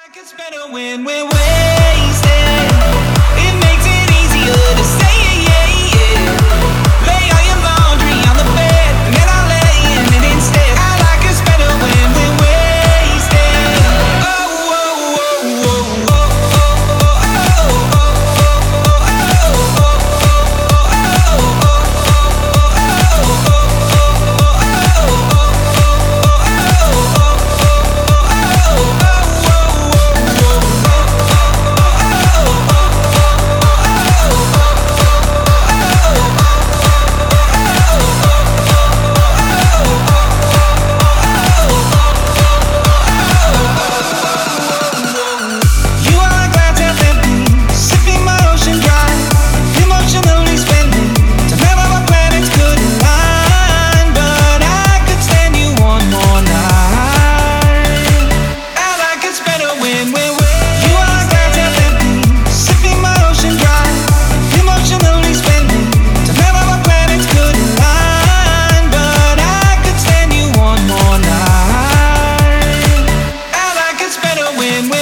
like it's better when we're wasted. It makes it easier to say yeah, yeah. Lay all your laundry on the bed, and then I'll lay in it instead. I like it's better when we're wasted. Oh, oh, oh, oh, oh, when